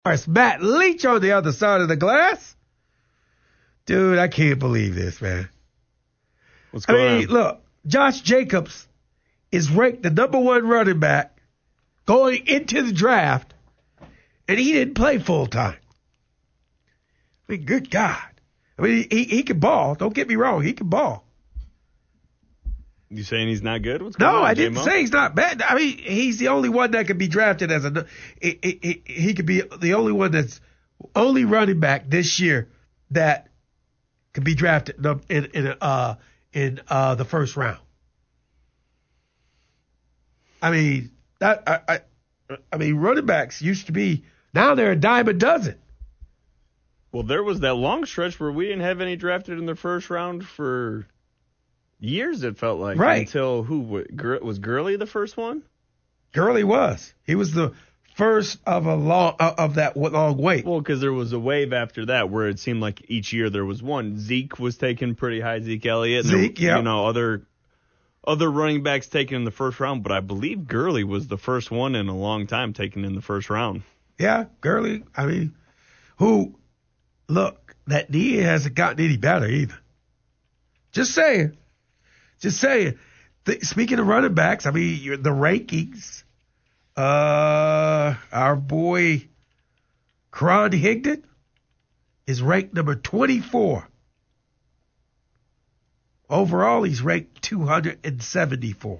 It's Matt Leach on the other side of the glass. Dude, I can't believe this, man. What's going on? Look, Josh Jacobs is ranked the number one running back going into the draft, and he didn't play full time. I mean, good God. I mean, he can ball. Don't get me wrong. He can ball. You saying he's not good? What's going on, No, I didn't J-Mo? say he's not bad. I mean, he's the only one that could be drafted as he could be the only one that's only running back this year that could be drafted in the first round. I mean, running backs used to be, now they're a dime a dozen. Well, there was that long stretch where we didn't have any drafted in the first round for years, it felt like. Right. Until was Gurley the first one? Gurley was. He was the first of that long wait. Well, because there was a wave after that where it seemed like each year there was one. Zeke was taken pretty high, Zeke Elliott. Yeah. You know, other running backs taken in the first round, but I believe Gurley was the first one in a long time taken in the first round. Yeah, Gurley. I mean, look, that knee hasn't gotten any better either. Just saying. Speaking of running backs, I mean, the rankings, our boy Karan Higdon is ranked number 24. Overall, he's ranked 274.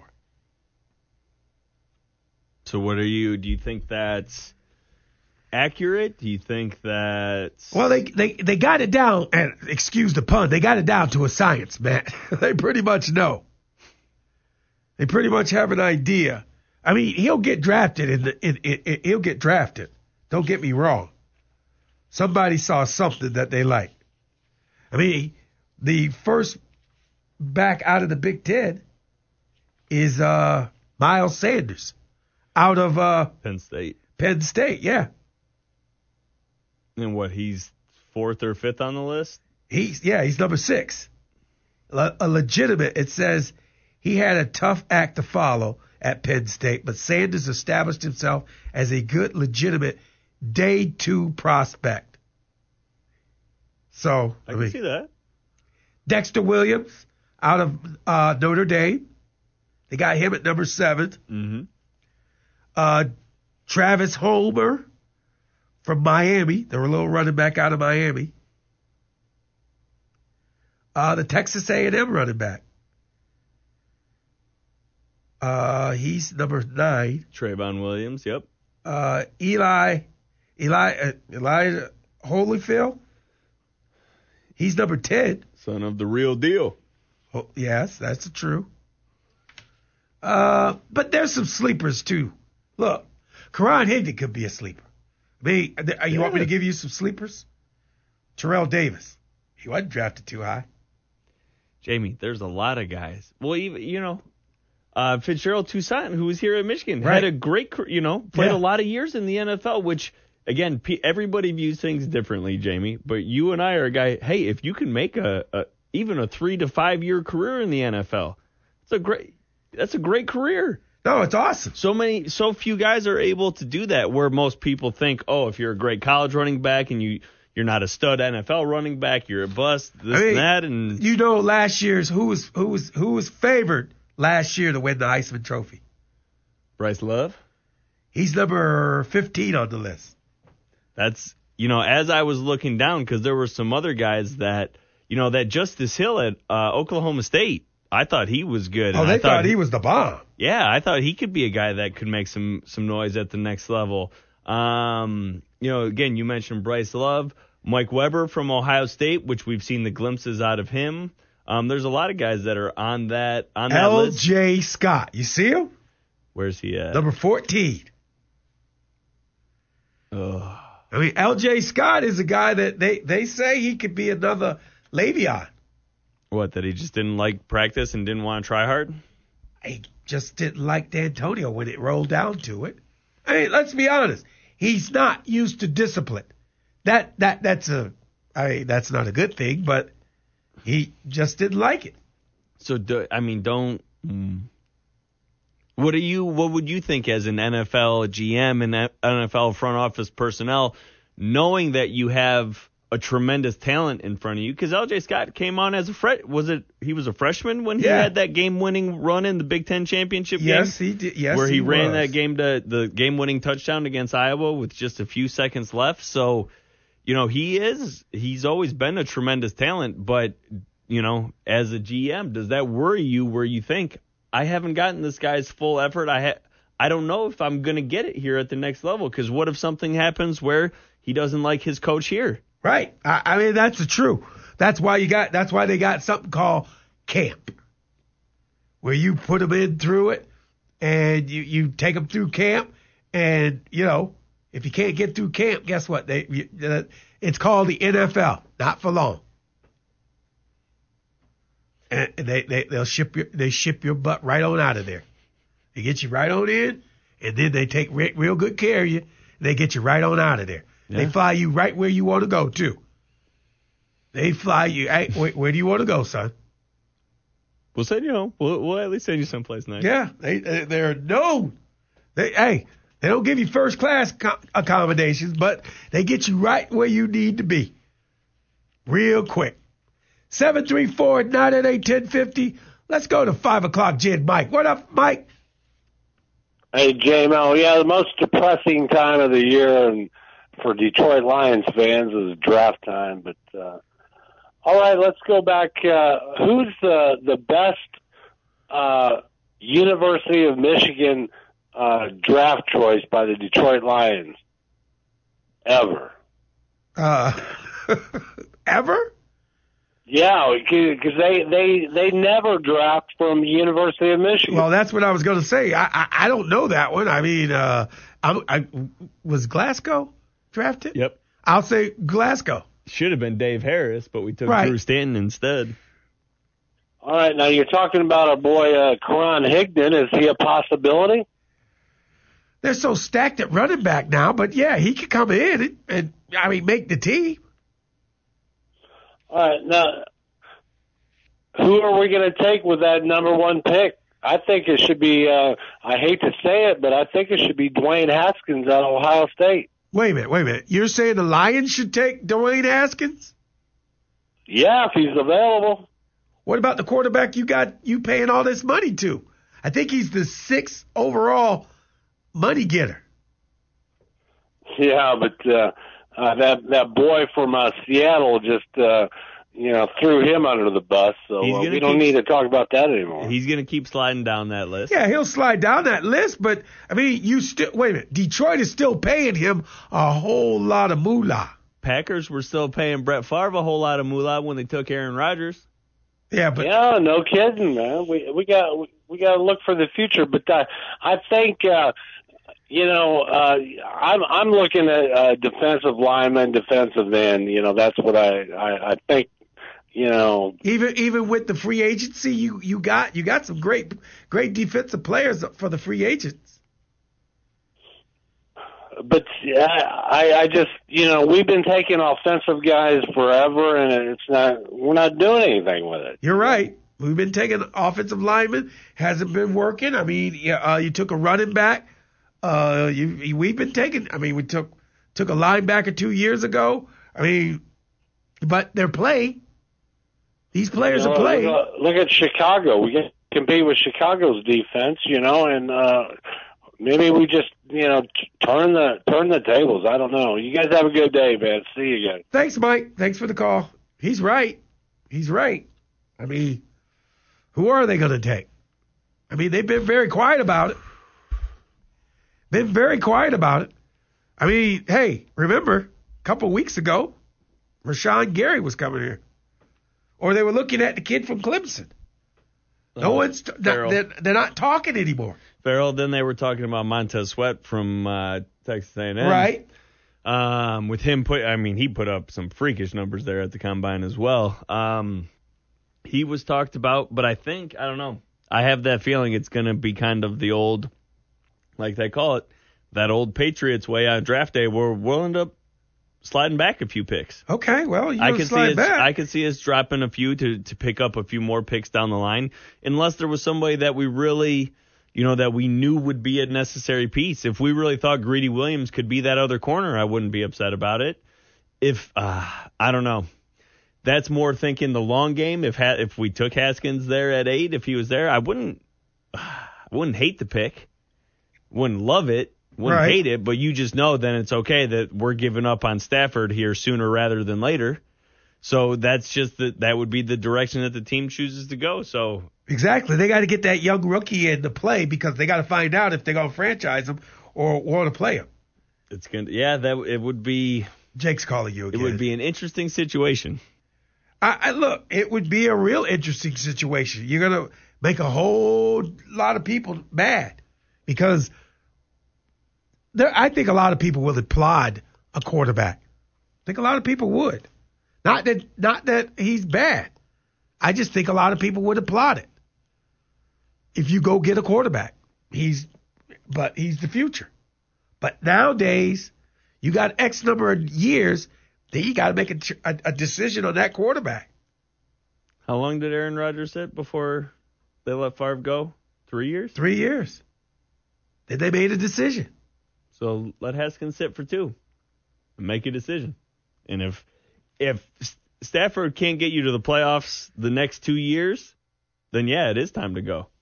So do you think that's accurate? Do you think that's... Well, they got it down, and excuse the pun, they got it down to a science, man. They pretty much know. They pretty much have an idea. I mean, he'll get drafted he'll get drafted. Don't get me wrong. Somebody saw something that they like. I mean, the first back out of the Big Ten is Miles Sanders out of Penn State. Penn State, yeah. And what, he's fourth or fifth on the list? He's number 6. A legitimate, it says he had a tough act to follow at Penn State, but Sanders established himself as a good, legitimate day 2 prospect. So, I can see that. Dexter Williams out of Notre Dame. They got him at number 7. Mm-hmm. Travis Homer from Miami. They were a little running back out of Miami. The Texas A&M running back. He's number 9. Trayvon Williams, yep. Elijah Holyfield. He's number 10. Son of the real deal. Oh, yes, that's true. But there's some sleepers too. Look, Karan Higdon could be a sleeper. I mean, you want me to give you some sleepers? Terrell Davis. He wasn't drafted too high. Jamie, there's a lot of guys. Well, even, Fitzgerald Toussaint, who was here at Michigan, Right. had a great, played a lot of years in the NFL, which, again, everybody views things differently, Jamie. But you and I are a guy, hey, if you can make even a 3 to 5 year career in the NFL, that's a great career. No, it's awesome. So few guys are able to do that, where most people think, oh, if you're a great college running back and you're not a stud NFL running back, you're a bust, and that. And last year's who was favored last year to win the Heisman Trophy? Bryce Love. He's number 15 on the list. That's, as I was looking down, because there were some other guys that, that Justice Hill at Oklahoma State, I thought he was good. Oh, and they thought he was the bomb. Yeah, I thought he could be a guy that could make some noise at the next level. Again, you mentioned Bryce Love, Mike Weber from Ohio State, which we've seen the glimpses out of him. There's a lot of guys that are on that list. L.J. Scott. You see him? Where's he at? Number 14. Ugh. I mean, L.J. Scott is a guy that they say he could be another Le'Veon. What, that he just didn't like practice and didn't want to try hard? He just didn't like D'Antonio when it rolled down to it. I mean, let's be honest. He's not used to discipline. That's not a good thing, but he just didn't like it. So, what What would you think as an NFL GM and NFL front office personnel, knowing that you have a tremendous talent in front of you? Because L.J. Scott came on as he was a freshman when he had that game-winning run in the Big Ten championship game? Yes, he did. Yes, where he ran was. that game to the game-winning touchdown against Iowa with just a few seconds left. So, he's always been a tremendous talent, but, as a GM, does that worry you where you think, I haven't gotten this guy's full effort. I don't know if I'm going to get it here at the next level, because what if something happens where he doesn't like his coach here? Right. I mean, that's the truth. That's why they got something called camp, where you put them in through it and you take them through camp. And, if you can't get through camp, guess what? It's called the NFL, not for long. And they'll ship your butt right on out of there. They get you right on in, and then they take real good care of you, and they get you right on out of there. Yeah. They fly you right where you want to go, too. They fly you. Hey, where do you want to go, son? We'll send you. We'll at least send you someplace nice. Yeah, they're known. They don't give you first class accommodations, but they get you right where you need to be, real quick. 734-988-1050. Let's go to 5 o'clock. Jed, Mike. What up, Mike? Hey, J-Mo. Yeah, the most depressing time of the year and for Detroit Lions fans is draft time. But all right, let's go back. Who's the best University of Michigan draft choice by the Detroit Lions ever? Ever? Yeah, because they never draft from the University of Michigan. Well, that's what I was going to say. I don't know that one. I mean, I was Glasgow drafted? Yep. I'll say Glasgow. Should have been Dave Harris, but we took Drew Stanton instead. All right, now you're talking about our boy Karan Higdon. Is he a possibility? They're so stacked at running back now, but yeah, he could come in and make the team. All right, now, who are we going to take with that number one pick? I think it should be, I hate to say it, but I think it should be Dwayne Haskins out of Ohio State. Wait a minute. You're saying the Lions should take Dwayne Haskins? Yeah, if he's available. What about the quarterback you paying all this money to? I think he's the 6th overall money getter. Yeah, but that boy from Seattle just threw him under the bus, so we don't need to talk about that anymore. He's going to keep sliding down that list. Yeah, he'll slide down that list, but I mean, wait a minute. Detroit is still paying him a whole lot of moolah. Packers were still paying Brett Favre a whole lot of moolah when they took Aaron Rodgers. Yeah, but no kidding, man. We got to look for the future, but I think. I'm looking at defensive lineman, defensive end. That's what I think. Even with the free agency, you got some great defensive players for the free agents. But I just we've been taking offensive guys forever, and we're not doing anything with it. You're right. We've been taking offensive linemen, hasn't been working. I mean, you took a running back. We've been taking. I mean, we took a linebacker 2 years ago. I mean, but they're playing. These players are playing. Look at Chicago. We can compete with Chicago's defense, and maybe we just turn the tables. I don't know. You guys have a good day, man. See you again. Thanks, Mike. Thanks for the call. He's right. I mean, who are they going to take? I mean, they've been very quiet about it. I mean, hey, remember a couple of weeks ago, Rashawn Gary was coming here. Or they were looking at the kid from Clemson. They're not talking anymore. Farrell, then they were talking about Montez Sweat from Texas A&M. Right. With him he put up some freakish numbers there at the combine as well. He was talked about, but I don't know. I have that feeling it's going to be kind of the old, like they call it, that old Patriots way on draft day where we'll end up sliding back a few picks. Okay, well, I could see us dropping a few to pick up a few more picks down the line, unless there was somebody that we really, that we knew would be a necessary piece. If we really thought Greedy Williams could be that other corner, I wouldn't be upset about it. I don't know. That's more thinking the long game. If we took Haskins there at 8, if he was there, I wouldn't hate the pick. Wouldn't love it. Wouldn't hate it, but you just know then it's okay that we're giving up on Stafford here sooner rather than later. So that's just that would be the direction that the team chooses to go. So exactly, they got to get that young rookie into play because they got to find out if they're gonna franchise him or want to play him. It's it would be. Jake's calling you again. It would be an interesting situation. Look, it would be a real interesting situation. You're gonna make a whole lot of people mad because I think a lot of people will applaud a quarterback. I think a lot of people would. Not that he's bad. I just think a lot of people would applaud it. If you go get a quarterback, he's the future. But nowadays, you got X number of years, then you got to make a decision on that quarterback. How long did Aaron Rodgers sit before they let Favre go? 3 years? 3 years. Then they made a decision. So let Haskins sit for 2 and make a decision. And if Stafford can't get you to the playoffs the next 2 years, then it is time to go.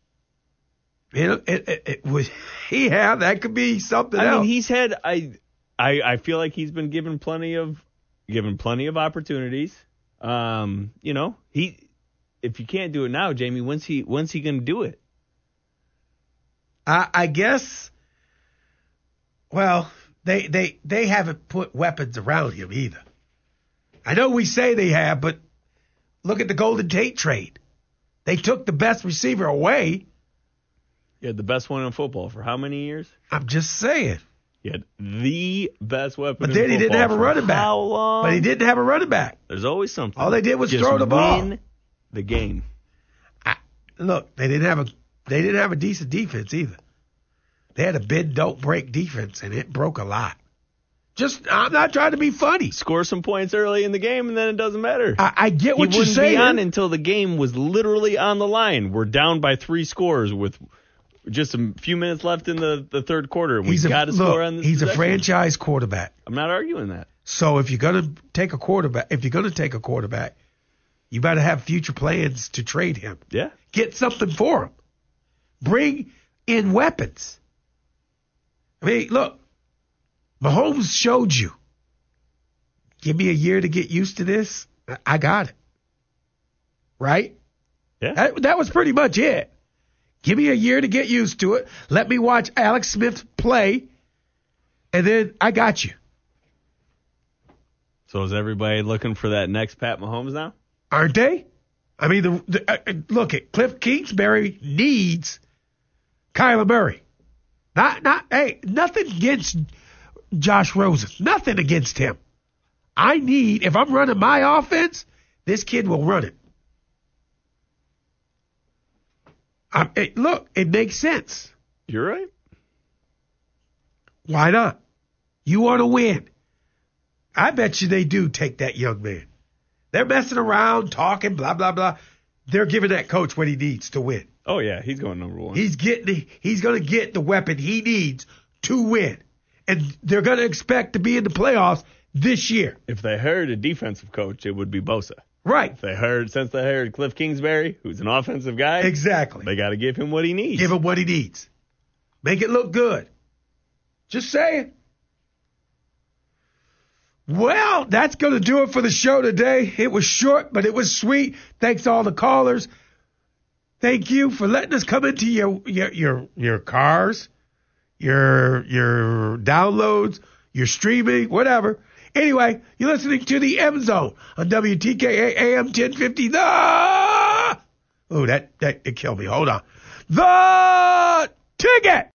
That could be something else. I mean, he's had I feel like he's been given plenty of opportunities. If you can't do it now, Jamie, when's he going to do it? I guess. Well, they haven't put weapons around him either. I know we say they have, but look at the Golden Tate trade. They took the best receiver away. You had the best one in football for how many years? I'm just saying. You had the best weapon but then he didn't have a running back. How long? But he didn't have a running back. There's always something. All they did was just throw the ball. Win the game. Look, they didn't have a decent defense either. They had a bend don't break defense, and it broke a lot. I'm not trying to be funny. Score some points early in the game, and then it doesn't matter. I get what you're saying. He wouldn't be on until the game was literally on the line. We're down by 3 scores with just a few minutes left in the third quarter. We've got to score on this. He's a franchise quarterback. I'm not arguing that. So if you're gonna take a quarterback, you better have future plans to trade him. Yeah. Get something for him. Bring in weapons. I mean, look, Mahomes showed you. Give me a year to get used to this. I got it. Right? Yeah. That was pretty much it. Give me a year to get used to it. Let me watch Alex Smith play, and then I got you. So is everybody looking for that next Pat Mahomes now? Aren't they? I mean, look at Cliff Kingsbury needs Kyler Murray. Nothing against Josh Rosen. Nothing against him. If I'm running my offense, this kid will run it. Look, it makes sense. You're right. Why not? You want to win. I bet you they do take that young man. They're messing around, talking, blah, blah, blah. They're giving that coach what he needs to win. Oh, yeah, he's going number 1. He's going to get the weapon he needs to win. And they're going to expect to be in the playoffs this year. If they hired a defensive coach, it would be Bosa. Right. Since they hired Cliff Kingsbury, who's an offensive guy. Exactly. They got to give him what he needs. Give him what he needs. Make it look good. Just saying. Well, that's going to do it for the show today. It was short, but it was sweet. Thanks to all the callers. Thank you for letting us come into your cars, your downloads, your streaming, whatever. Anyway, you're listening to the M Zone on WTKA AM 1050. Oh, that killed me. Hold on. The Ticket.